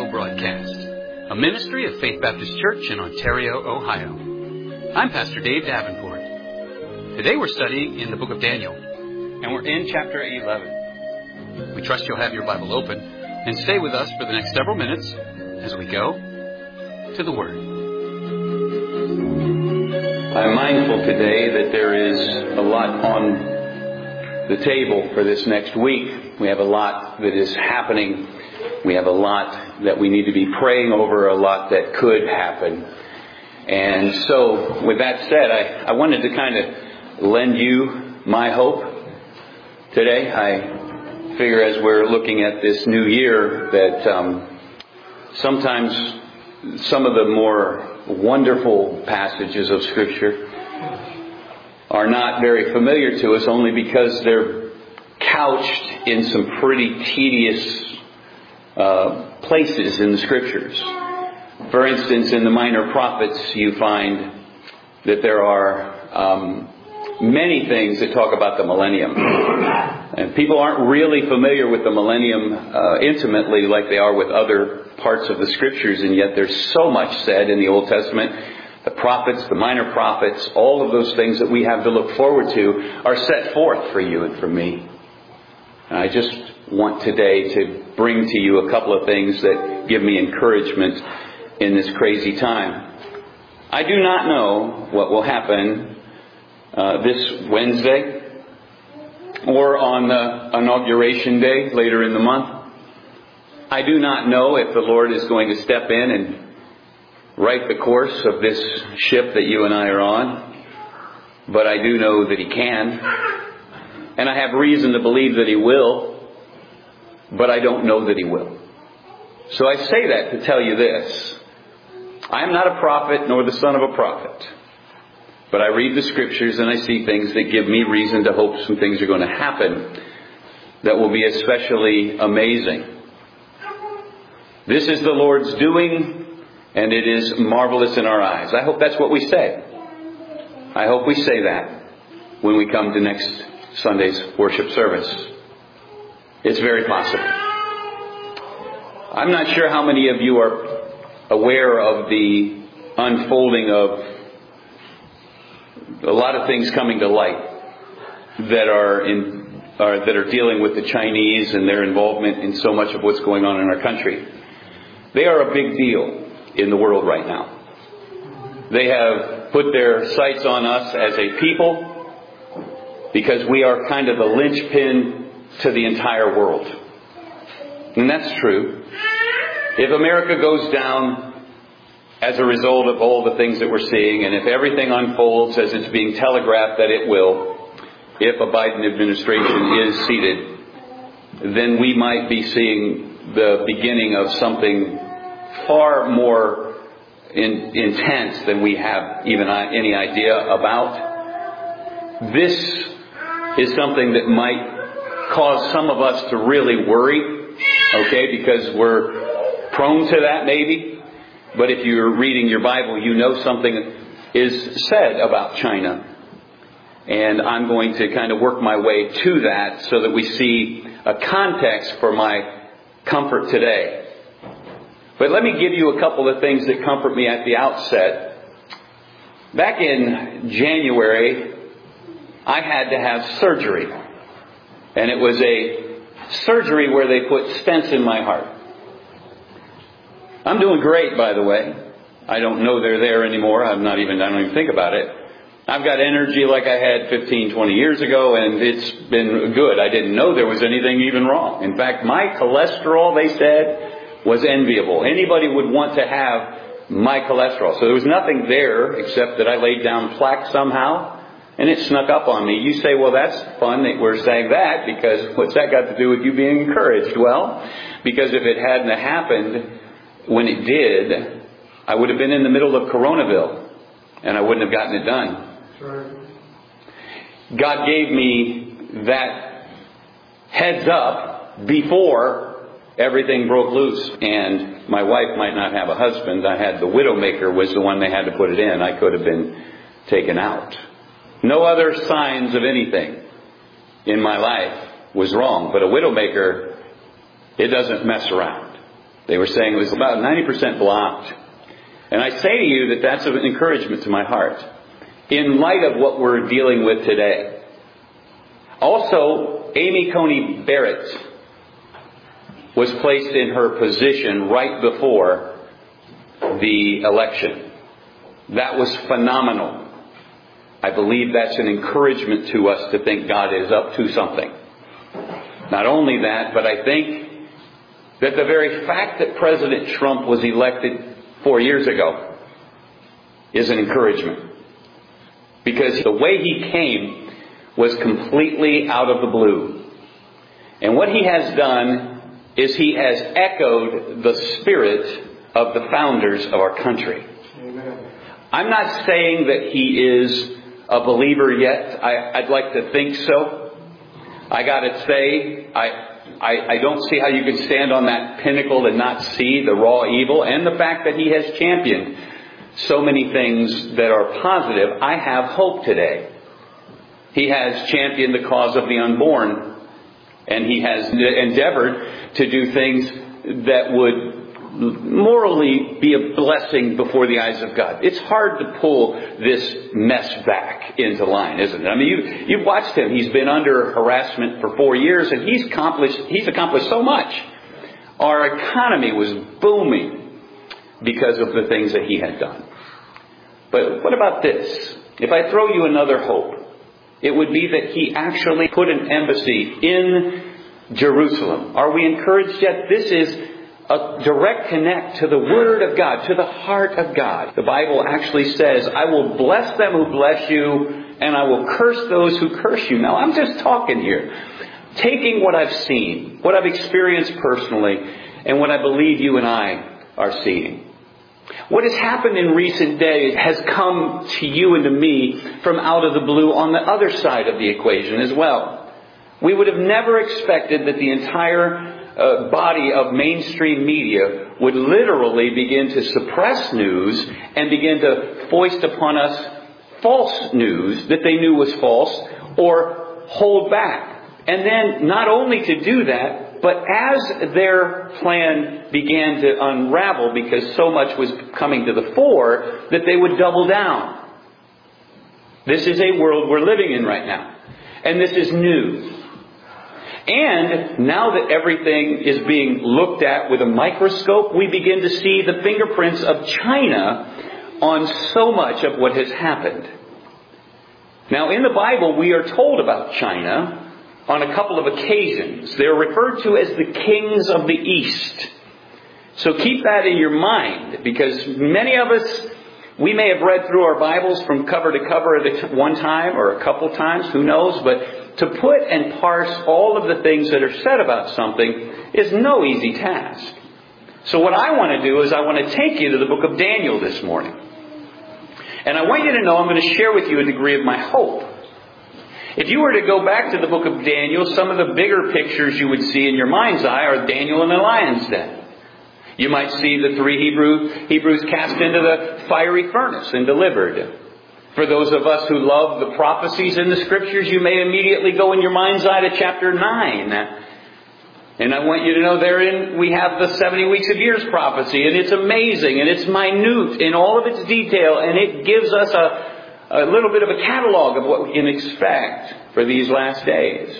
Bible Broadcast, a ministry of Faith Baptist Church in Ontario, Ohio. I'm Pastor Dave Davenport. Today we're studying in the book of Daniel, and we're in chapter 11. We trust you'll have your Bible open and stay with us for the next several minutes as we go to the Word. I'm mindful today that there is a lot on the table for this next week. We have a lot that is happening. We have a lot that we need to be praying over, a lot that could happen. And so, with that said, I wanted to kind of lend you my hope today. I figure as we're looking at this new year that sometimes some of the more wonderful passages of Scripture are not very familiar to us only because they're couched in some pretty tedious places in the Scriptures. For instance, in the Minor Prophets, you find that there are many things that talk about the millennium. And people aren't really familiar with the millennium intimately like they are with other parts of the Scriptures, and yet there's so much said in the Old Testament. The prophets, the minor prophets, all of those things that we have to look forward to are set forth for you and for me. And I just want today to bring to you a couple of things that give me encouragement in this crazy time. I do not know what will happen this Wednesday or on the inauguration day later in the month. I do not know if the Lord is going to step in and right the course of this ship that you and I are on. But I do know that He can. And I have reason to believe that He will. But I don't know that He will. So I say that to tell you this. I am not a prophet nor the son of a prophet. But I read the Scriptures and I see things that give me reason to hope some things are going to happen that will be especially amazing. This is the Lord's doing, and it is marvelous in our eyes. I hope that's what we say. I hope we say that when we come to next Sunday's worship service. It's very possible. I'm not sure how many of you are aware of the unfolding of a lot of things coming to light that are dealing with the Chinese and their involvement in so much of what's going on in our country. They are a big deal in the world right now. They have put their sights on us as a people because we are kind of the linchpin to the entire world. And that's true. If America goes down as a result of all the things that we're seeing, and if everything unfolds as it's being telegraphed that it will, if a Biden administration is seated, then we might be seeing the beginning of something far more intense than we have even any idea about. This is something that might cause some of us to really worry, okay, because we're prone to that maybe. But if you're reading your Bible, you know something is said about China. And I'm going to kind of work my way to that so that we see a context for my comfort today. But let me give you a couple of things that comfort me at the outset. Back in January, I had to have surgery. And it was a surgery where they put stents in my heart. I'm doing great, by the way. I don't know they're there anymore. I don't even think about it. I've got energy like I had 15, 20 years ago, and it's been good. I didn't know there was anything even wrong. In fact, my cholesterol, they said, was enviable. Anybody would want to have my cholesterol. So there was nothing there except that I laid down plaque somehow, and it snuck up on me. You say, well, that's fun that we're saying that, because what's that got to do with you being encouraged? Well, because if it hadn't happened when it did, I would have been in the middle of Coronaville, and I wouldn't have gotten it done. God gave me that heads up before everything broke loose. And my wife might not have a husband. I had the Widowmaker was the one they had to put it in. I could have been taken out. No other signs of anything in my life was wrong. But a Widowmaker, it doesn't mess around. They were saying it was about 90% blocked. And I say to you that that's an encouragement to my heart in light of what we're dealing with today. Also, Amy Coney Barrett was placed in her position right before the election. That was phenomenal. I believe that's an encouragement to us to think God is up to something. Not only that, but I think that the very fact that President Trump was elected 4 years ago is an encouragement. Because the way he came was completely out of the blue. And what he has done is he has echoed the spirit of the founders of our country. Amen. I'm not saying that he is a believer yet. I'd like to think so. I gotta say, I don't see how you can stand on that pinnacle and not see the raw evil and the fact that he has championed so many things that are positive. I have hope today. He has championed the cause of the unborn, and he has endeavored to do things that would morally be a blessing before the eyes of God. It's hard to pull this mess back into line, isn't it? I mean, you've watched him. He's been under harassment for 4 years, and he's accomplished so much. Our economy was booming because of the things that he had done. But what about this? If I throw you another hope, it would be that he actually put an embassy in Jerusalem. Are we encouraged yet? This is a direct connect to the Word of God, to the heart of God. The Bible actually says, I will bless them who bless you, and I will curse those who curse you. Now, I'm just talking here, taking what I've seen, what I've experienced personally, and what I believe you and I are seeing. What has happened in recent days has come to you and to me from out of the blue on the other side of the equation as well. We would have never expected that the entire body of mainstream media would literally begin to suppress news and begin to foist upon us false news that they knew was false or hold back. And then not only to do that, but as their plan began to unravel because so much was coming to the fore, that they would double down. This is a world we're living in right now. And this is new. And now that everything is being looked at with a microscope, we begin to see the fingerprints of China on so much of what has happened. Now, in the Bible, we are told about China on a couple of occasions. They're referred to as the kings of the East. So keep that in your mind, because many of us, we may have read through our Bibles from cover to cover at one time or a couple times, who knows, but to put and parse all of the things that are said about something is no easy task. So what I want to do is I want to take you to the book of Daniel this morning. And I want you to know I'm going to share with you a degree of my hope. If you were to go back to the book of Daniel, some of the bigger pictures you would see in your mind's eye are Daniel in the lion's den. You might see the 3 Hebrews cast into the fiery furnace and delivered. For those of us who love the prophecies in the Scriptures, you may immediately go in your mind's eye to chapter 9. And I want you to know therein we have the 70 weeks of years prophecy. And it's amazing and it's minute in all of its detail. And it gives us a little bit of a catalog of what we can expect for these last days.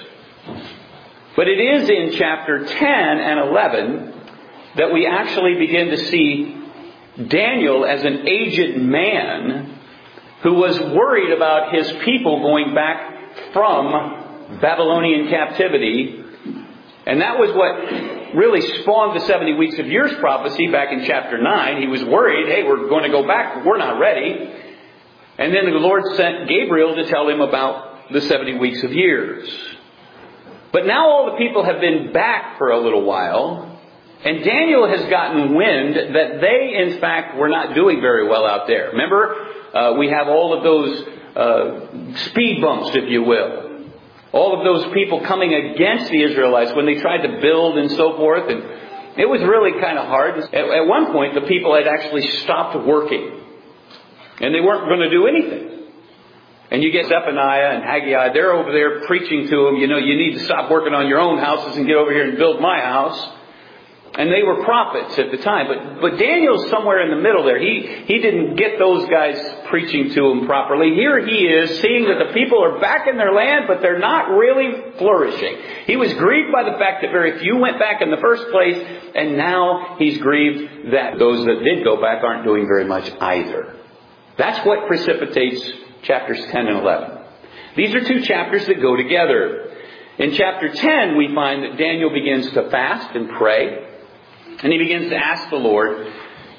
But it is in chapter 10 and 11 that we actually begin to see Daniel as an aged man who was worried about his people going back from Babylonian captivity. And that was what really spawned the 70 weeks of years prophecy back in chapter 9. He was worried, hey, we're going to go back, we're not ready. And then the Lord sent Gabriel to tell him about the 70 weeks of years. But now all the people have been back for a little while. And Daniel has gotten wind that they, in fact, were not doing very well out there. Remember, we have all of those speed bumps, if you will. All of those people coming against the Israelites when they tried to build and so forth. And it was really kind of hard. At one point, the people had actually stopped working. And they weren't going to do anything. And you get Zephaniah and Haggai, they're over there preaching to them, you need to stop working on your own houses and get over here and build my house. And they were prophets at the time. But Daniel's somewhere in the middle there. He didn't get those guys preaching to him properly. Here he is, seeing that the people are back in their land, but they're not really flourishing. He was grieved by the fact that very few went back in the first place. And now he's grieved that those that did go back aren't doing very much either. That's what precipitates chapters 10 and 11. These are two chapters that go together. In chapter 10, we find that Daniel begins to fast and pray. And he begins to ask the Lord,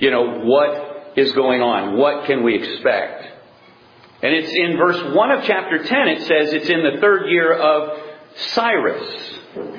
what is going on? What can we expect? And it's in verse 1 of chapter 10, it says it's in the 3rd year of Cyrus,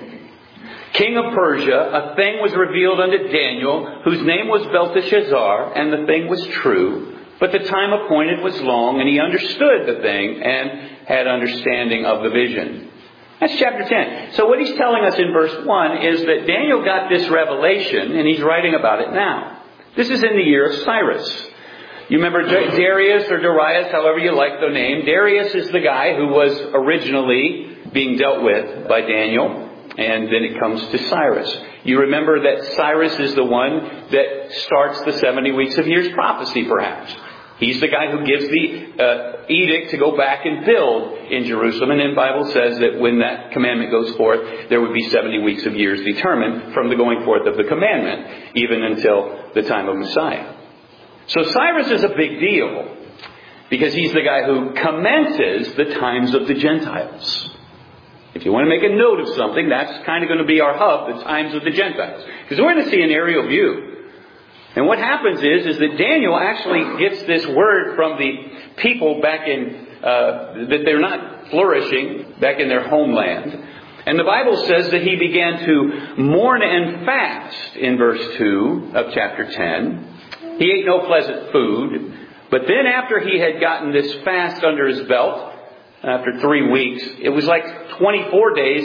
king of Persia. A thing was revealed unto Daniel, whose name was Belteshazzar, and the thing was true. But the time appointed was long, and he understood the thing and had understanding of the vision. That's chapter 10. So what he's telling us in verse 1 is that Daniel got this revelation, and he's writing about it now. This is in the year of Cyrus. You remember Darius or Darius, however you like the name. Darius is the guy who was originally being dealt with by Daniel, and then it comes to Cyrus. You remember that Cyrus is the one that starts the 70 weeks of years prophecy, perhaps. He's the guy who gives the edict to go back and build in Jerusalem. And then the Bible says that when that commandment goes forth, there would be 70 weeks of years determined from the going forth of the commandment, even until the time of Messiah. So Cyrus is a big deal because he's the guy who commences the times of the Gentiles. If you want to make a note of something, that's kind of going to be our hub, the times of the Gentiles. Because we're going to see an aerial view. And what happens is that Daniel actually gets this word from the people back in, that they're not flourishing back in their homeland. And the Bible says that he began to mourn and fast in verse 2 of chapter 10. He ate no pleasant food. But then after he had gotten this fast under his belt, after 3 weeks, it was like 24 days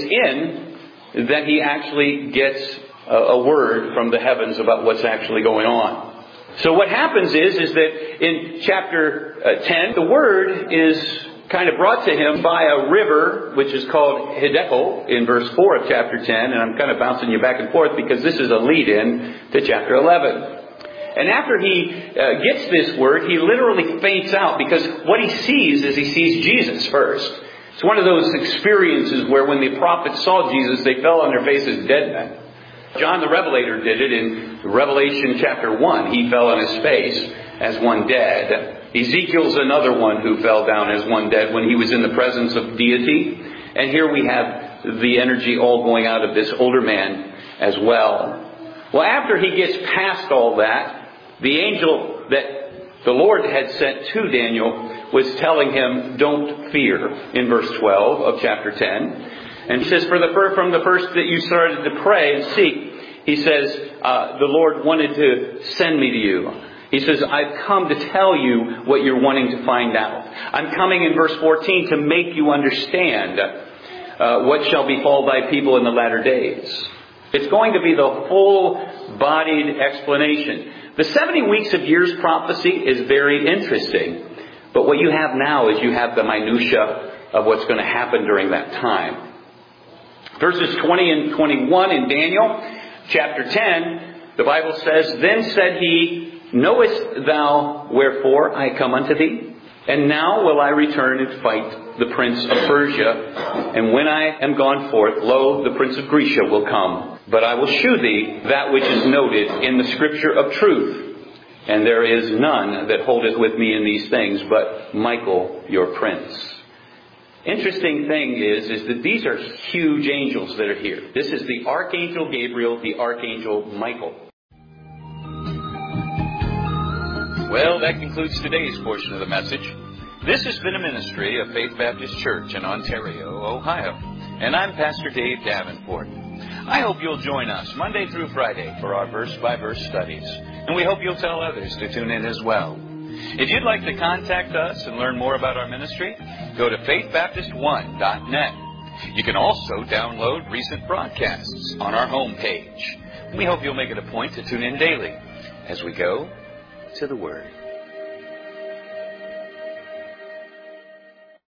in that he actually gets a word from the heavens about what's actually going on. So what happens is that in chapter 10, the word is kind of brought to him by a river, which is called Hiddekel in verse 4 of chapter 10. And I'm kind of bouncing you back and forth because this is a lead-in to chapter 11. And after he gets this word, he literally faints out because what he sees is he sees Jesus first. It's one of those experiences where when the prophets saw Jesus, they fell on their faces dead men. John the Revelator did it in Revelation chapter 1. He fell on his face as one dead. Ezekiel's another one who fell down as one dead when he was in the presence of deity. And here we have the energy all going out of this older man as well. Well, after he gets past all that, the angel that the Lord had sent to Daniel was telling him, don't fear, in verse 12 of chapter 10. And he says, from the first that you started to pray and seek, he says, the Lord wanted to send me to you. He says, I've come to tell you what you're wanting to find out. I'm coming in verse 14 to make you understand what shall befall thy people in the latter days. It's going to be the full-bodied explanation. The 70 weeks of years prophecy is very interesting. But what you have now is you have the minutia of what's going to happen during that time. Verses 20 and 21 in Daniel, chapter 10, the Bible says, Then said he, Knowest thou wherefore I come unto thee? And now will I return and fight the prince of Persia. And when I am gone forth, lo, the prince of Grecia will come. But I will shew thee that which is noted in the scripture of truth. And there is none that holdeth with me in these things, but Michael your prince. Interesting thing is that these are huge angels that are here. This is the Archangel Gabriel, the Archangel Michael. Well, that concludes today's portion of the message. This has been a ministry of Faith Baptist Church in Ontario, Ohio. And I'm Pastor Dave Davenport. I hope you'll join us Monday through Friday for our verse-by-verse studies. And we hope you'll tell others to tune in as well. If you'd like to contact us and learn more about our ministry, go to faithbaptist1.net. You can also download recent broadcasts on our homepage. We hope you'll make it a point to tune in daily as we go to the Word.